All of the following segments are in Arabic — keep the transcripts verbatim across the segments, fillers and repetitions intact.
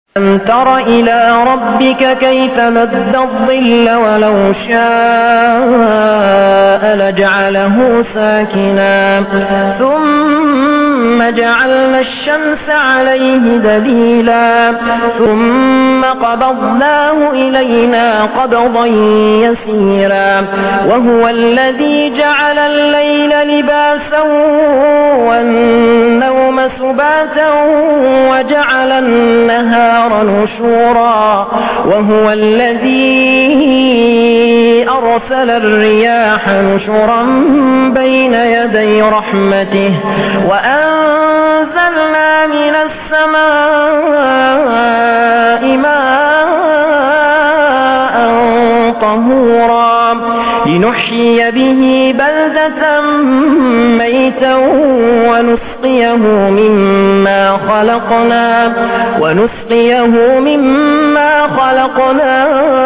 ألم تر إلى ربك كيف مد الظل ولو شاء لجعله ساكنا ثم جعلنا الشمس عليه دليلا ثم قبضناه إلينا قبضا يسيرا وهو الذي جعل الليل لباسا والنوم سباتا وجعل النهار نشورا وهو الذي أرسل الرياح نشرا بين يدي رحمته وأنزلنا من السماء ماء طهورا لنحيي به بلدة ميتا ونسقيه مما خلقنا ونسقيه مما خلقنا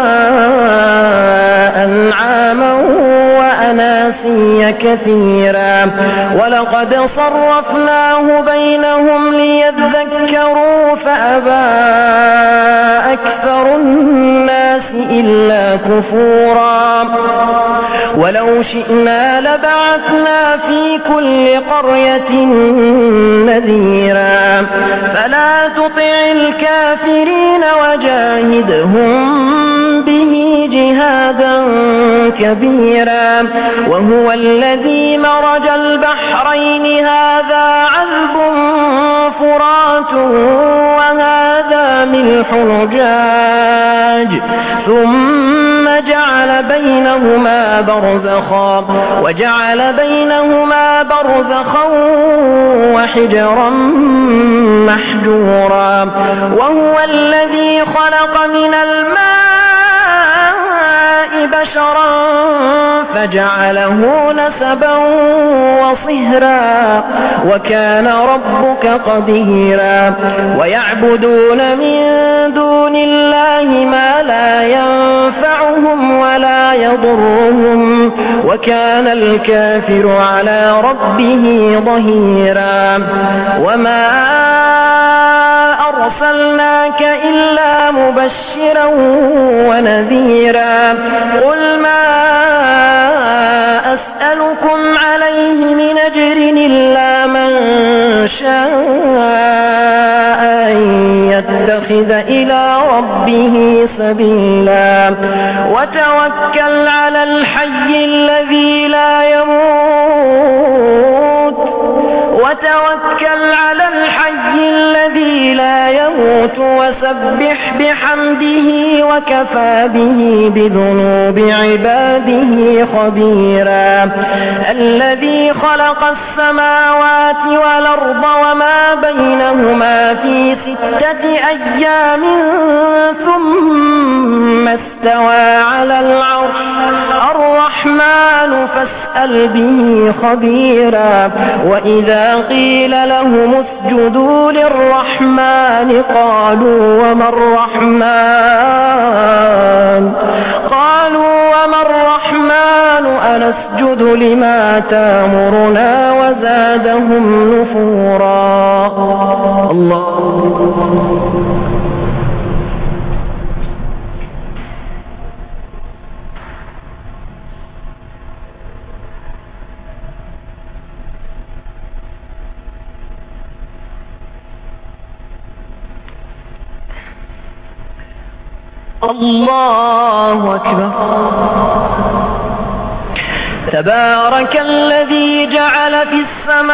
أنعاما وأناسيا كثيرا ولقد صرفناه بينهم ليذكروا فأبى أكثر الناس إلا كفورا ولو شئنا لبعثنا في كل قرية نذيرا فلا تطع الكافرين وجاهدهم به جهادا كبيرا وهو الذي مرج البحرين هذا عذب فرات وهذا ملح نجاج ثم جعل بينهما برزخا وجعل بينهما برزخا وحجرا محجورا وهو الذي خلق من الماء بشرا فجعله نسبا وصهرا وكان ربك قديرا ويعبدون من دون الله ما لا ينفعهم ولا يضرهم وكان الكافر على ربه ظهيرا وما أرسلناك إلا مبشرا ونذيرا قل ما أسألكم عليه من أجر إلا من شاء أن يتخذ إلى ربه سبيلا وتوكل على الحي الذي لا يموت وتوكل على الحي الذي لا يموت وسبح بحمده وكفى به بذنوب عباده خبيرا الذي خلق السماوات والأرض وما بينهما في ستة أيام ثم استوى على العرش الرحمن فاسأل به خبيرا وإذا قيل لهم اسجدوا للرحمن قالوا وما الرحمن قالوا وما الرحمن أنسجد لما تأمرنا وزادهم نفورا الله الله أكبر تبارك الذي جعل في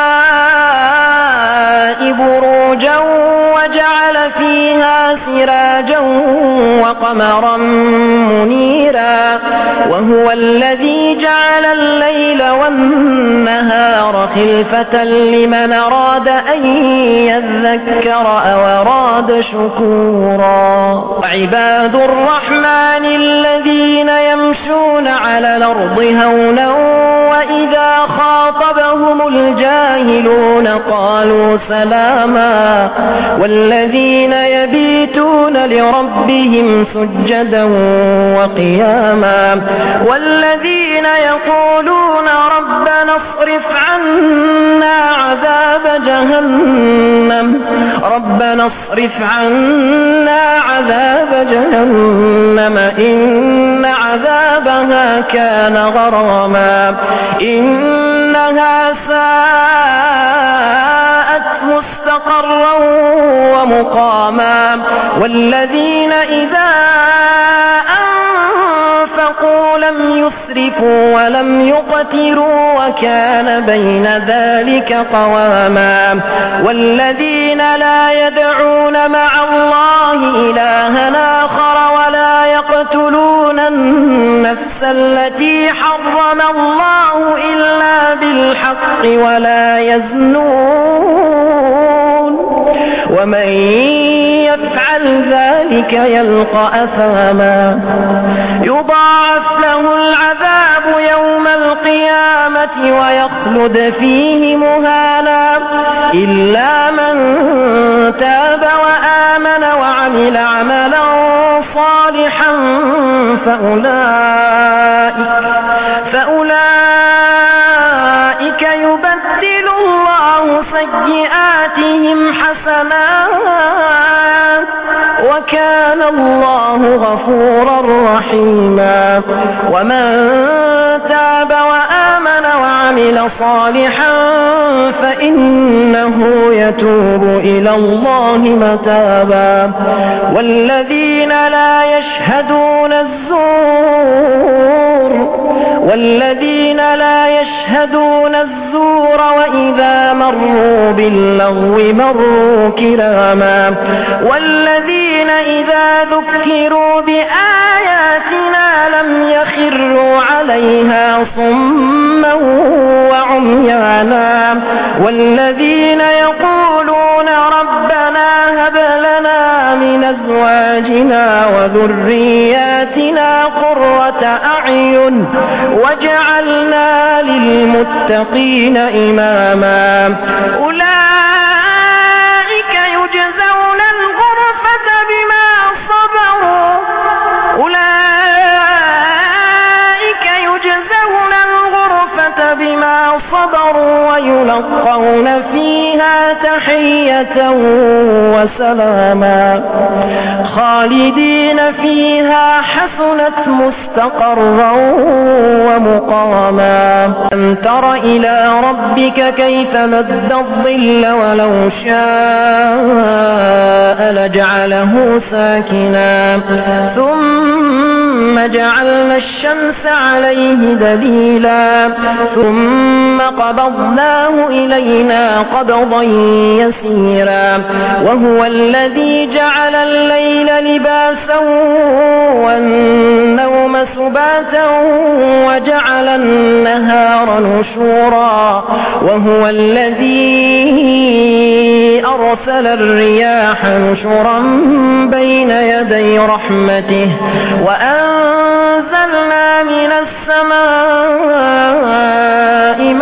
السماء بروجا وجعل فيها سراجا وقمرا منيرا وهو الذي جعل الليل والنهار خلفة لمن أراد أن يذكر أو أراد شكورا عباد الرحمن الذين يمشون على الأرض هونا وإذا خاطبهم الجاهلون قالوا سلاما والذين يبيتون لربهم سجدا وقياما والذين يقولون ربنا اصرف عنا عذاب جهنم ربنا اصرف عنا جهنم إن عذابها كان غراما إنها ساءت مستقرا ومقاما والذين إذا أنفقوا لم يسرفوا ولم يقتروا وكان بين ذلك قواما والذين لا يدعون مع الله إلها آخر ولا يقتلون النفس التي حرم الله إلا بالحق ولا يزنون ومن يفعل ذلك يلقى أثاما يضاعف له العذاب يوم القيامة ويخلد فيه مهانا إلا من تاب وآمن وعمل عملا صالحا فأولئك, فأولئك يبدل الله سيئاتهم حسنات وكان الله غفورا رحيما ومن تاب وآمن وعمل صالحا فإنه يتوب إلى الله متابا والذين لا يشهدون الزور والذين لا يشهدون الزور وإذا مروا باللغو مروا كراما والذين إذا ذكروا بآياتنا لم يخروا عليها صما وعميانا والذين يقولون ربنا هب لنا من أزواجنا وذرياتنا قرة أعين واجعلنا للمتقين إماما أولئك يجزون الغرفة بما صبروا أولئك يجزون الغرفة بما صبروا ويلقون فيها تحية وسلاما خالدين فيها حسنت مستقرا ومقاما ألم تر إلى ربك كيف مد الظل ولو شاء لجعله ساكنا ثم جعلنا الشمس عليه دليلا ثم قبضناه إلينا قبضا يسيرا وهو الذي جعل الليل لباسا والنوم سباتا وجعل النهار نشورا وهو الذي أرسل الرياح نشرا بين يدي رحمته وأنزلنا من السماء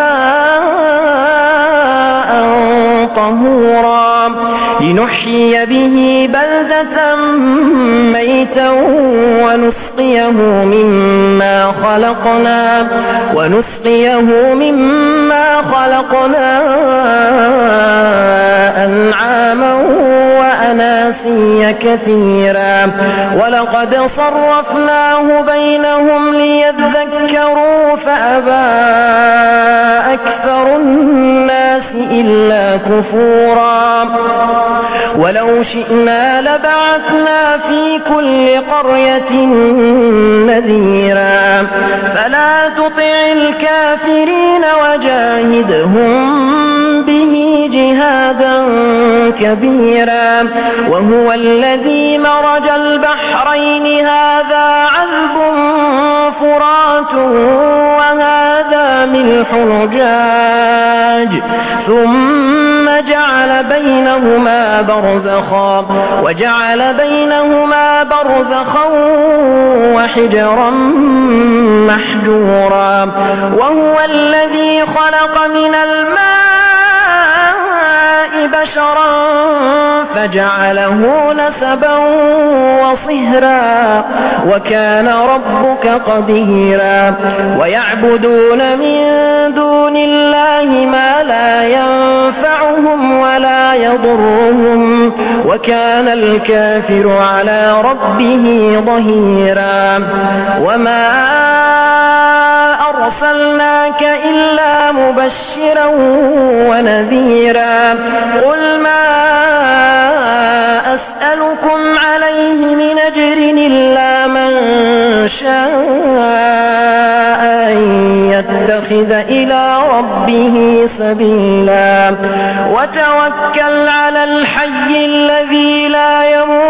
ماء طهورا لنحيي به بلدة ميتا ونسقيه مما خلقنا ونسقيه مما خلقنا أنعاما وأناسيا كثيرا ولقد صرفناه بينهم ليذكروا فأبى أكثر الناس إلا كفورا ولو شئنا لبعثنا في كل قرية نذيرا فلا تطع الكافرين وجاهدهم به جهادا كبيرا وهو الذي مرج البحرين هذا عذب فرات وهذا ملح أجاج ثم جعل بينهما برزخا وجعل بينهما برزخا وحجرا محجورا وهو الذي خلق من الماء بشرا فجعله نسبا وصهرا وكان ربك قديرا ويعبدون من دون الله ما لا ينفعهم ولا يضرهم وكان الكافر على ربه ظهيرا وما أرسلناك إلا مبشرا ونذيرا قل ما أسألكم عليه من أجر إلا من شاء أن يتخذ إلى ربه سبيلا وتوكل على الحي الذي لا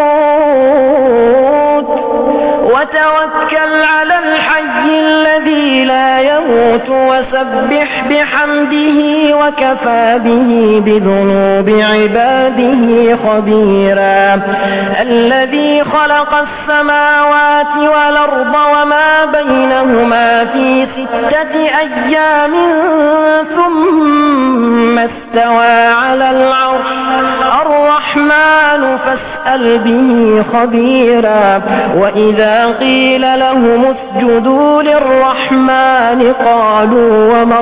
يموت وتوكل على الحي الذي لا يموت وسبح بحمده وكفى به بذنوب عباده خبيرا الذي خلق السماوات والأرض وما بينهما في ستة أيام ثم استوى على العرش الرحمن فاسأل به خبيرا وإذا قيل لهم اسجدوا للرحمن قالوا وما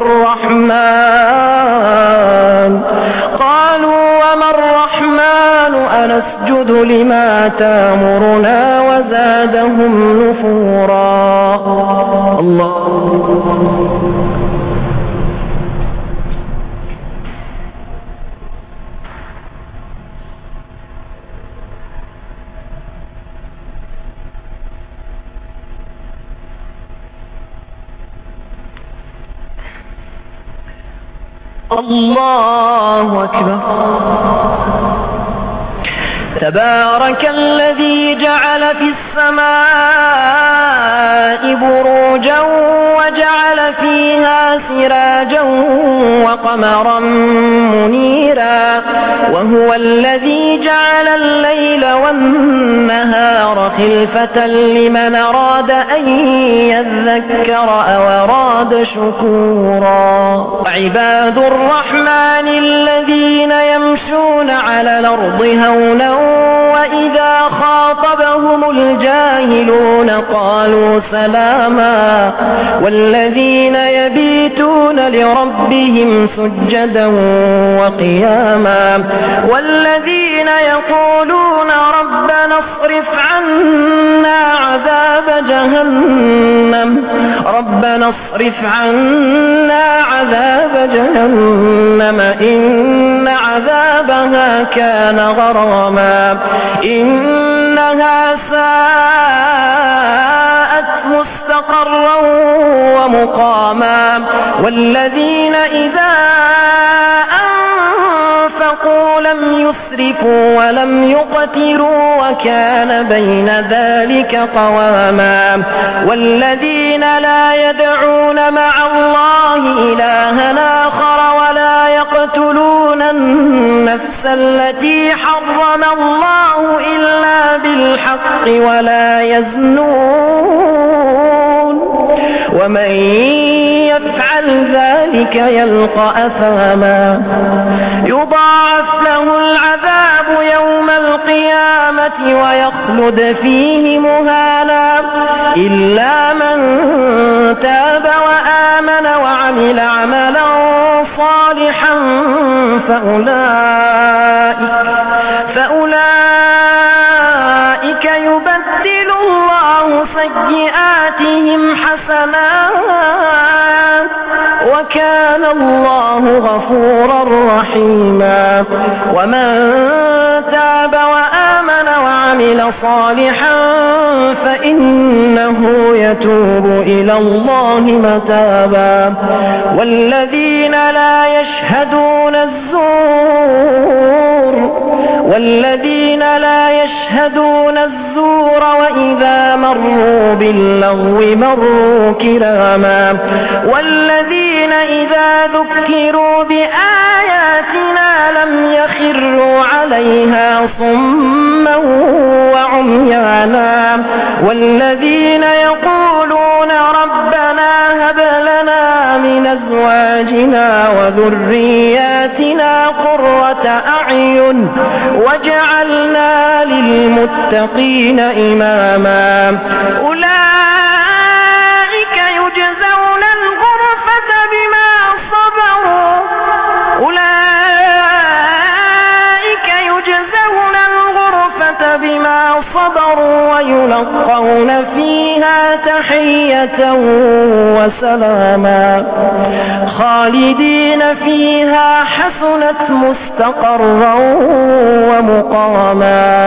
الرحمن قالوا وما الرحمن أنسجد لما تأمرنا وزادهم نفورا الله الله أكبر تبارك الذي جعل في السماء بروجا وجعل فيها سراجا وقمرا منيرا وهو الذي جعل الليل والنهار خلفة لمن أراد أن يذكر أو أراد شكورا وعباد الرحمن الذين يمشون على الأرض هونا وإذا خاطبهم الجاهلون قالوا سلاما والذين يبيتون لربهم سجدا وقياما والذين يقولون ربنا اصرف عنا عذاب جهنم ربنا اصرف عنا عذاب جهنم إن عذابها كان غراما إنها ساءت مستقرا ومقاما والذين إذا أنفقوا لم يسرفوا ولم يقتروا وكان بين ذلك قواما والذين لا يدعون مع الله إلها آخر ولا يقتلون النفس التي حرم الله إلا بالحق ولا يزنون ومن يفعل ذلك يلقى أثاما يضاعف له العذاب يوم القيامة ويخلد فيه مهانا إلا من تاب وآمن وعمل عملا صالحا فأولئك, فأولئك يبدل الله سيئاتهم حسنات وكان الله غفورا رحيما ومن تاب وآمن وعمل صالحا فإنه يتوب إلى الله متابا والذين لا يشهدون الزور والذين لا يشهدون الزور وإذا مروا باللغو مروا كراما والذين إذا ذكروا بآياتنا لم يخروا عليها صما وعميانا والذين يقولون ربنا هب لنا من أزواجنا وذرياتنا قرة أعين وجعلنا للمتقين إماما أولئك يجزون الغرفة بما صبروا أولئك يجزون الغرفة صبروا ويلقون فيها تحية وسلاما خالدين فيها حسنت مستقرا ومقاما.